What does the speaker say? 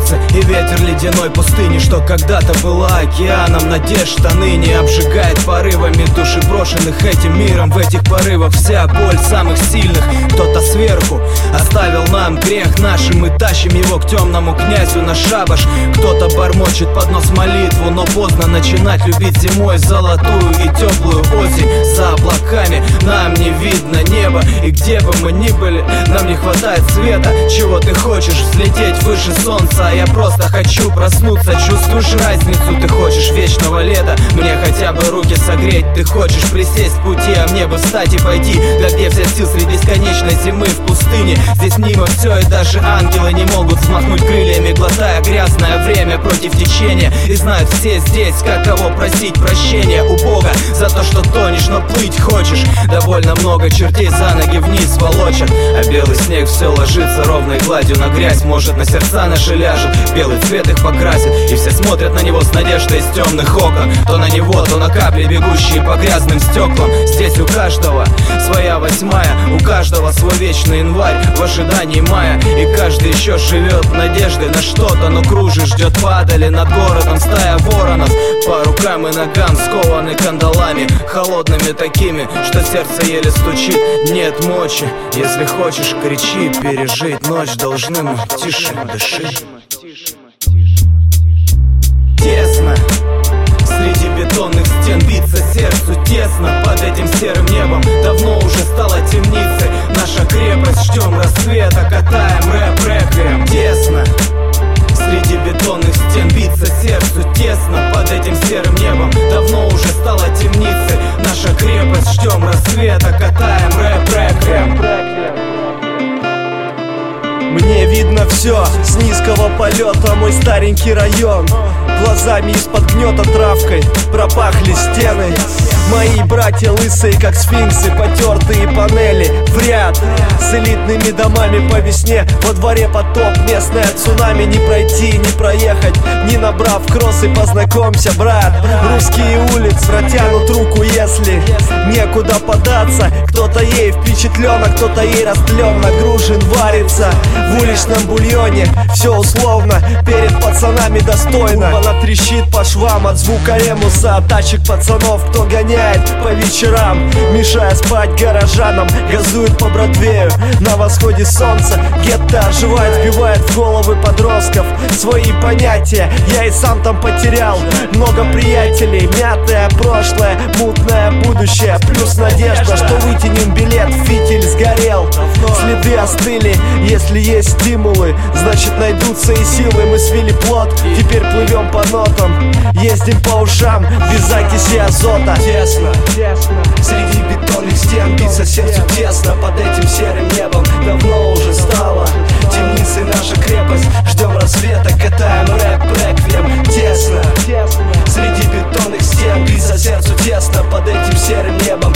солнце и ветер ледяной пустыни, что когда-то была океаном надежд, а ныне обжигает порывами души брошенных этим миром. В этих порывах вся боль самых сильных. Кто-то сверху оставил нам грех наш, и мы тащим его к темному князю на шабаш. Кто-то бормочет под нос молитву, но поздно начинать любить зимой золотую и теплую осень. За облаками нам не видно неба, и где бы мы ни были, нам не хватает света. Чего ты хочешь? Взлететь выше солнца, а я просто хочу проснуться. Чувствуешь разницу? Ты хочешь вечного лета, мне хотя бы руки согреть. Ты хочешь присесть в пути, а мне бы встать и пойти. Да где взять сил среди бесконечной зимы в пустыне? Здесь мимо все, и даже ангелы не могут взмахнуть крыльями, глотая грязное время против течения. И знают все здесь, как кого просить прощения у Бога за то, что тонешь, но плыть хочешь. Довольно много чертей за ноги вниз волочат, а белый снег все ложится ровной гладью на грязь. Может, на сердца наши ляжет, белый цвет их покрасит, и все смотрят на него с надеждой из темных окон. То на него, то на капли, бегущие по грязным стеклам. Здесь у каждого своя 8-я, у каждого свой вечный январь в ожидании мая. И каждый еще живет надеждой на что-то, но кружит, ждет падали над городом стая воронов. По рукам и ногам скованы кандалами, холодными такими, что сердце еле стучит. Нет мочи, если хочешь, кричи. Пережить ночь должны мы, тише дыши. Тесно среди бетонных стен, биться сердцу тесно. Под этим серым небом давно уже стала темницей наша крепость. Ждем рассвета, катаем рэп-реквием. Тесно среди бетонных стен, биться сердцу тесно. Под этим серым небом давно уже стала темницей наша крепость. Ждем рассвета, катаем рэп-реквием. Мне видно все с низкого полета, мой старенький район. Глазами из-под гнета травкой пропахли стены. Мои братья лысые, как сфинксы, потертые панели в ряд с элитными домами по весне. Во дворе потоп, местное цунами. Не пройти, не проехать, не набрав кроссы. Познакомься, брат, русские улицы протянут руку, если некуда податься. Кто-то ей впечатлен, а кто-то ей растлен, нагружен, варится в уличном бульоне. Все условно, перед пацанами достойно. Она трещит по швам от звука эмуса, от тачек пацанов, кто гоняет по вечерам, мешая спать горожанам. Газует по Бродвею на восходе солнца. Гетто оживает, вбивает в головы подростков свои понятия. Я и сам там потерял много приятелей. Мятое прошлое, мутное будущее, плюс надежда, что вытянем билет, фитиль сгорел. Следы остыли, если есть стимулы, значит найдутся и силы. Мы свили плот, теперь плывем по нотам, ездим по ушам без закиси азота. Тесно среди бетонных стен, биться сердцу тесно. Под этим серым небом давно уже стала темницей наша крепость. Ждем рассвета, катаем рэп-реквием. Тесно среди бетонных стен, биться сердцу тесно. Под этим серым небом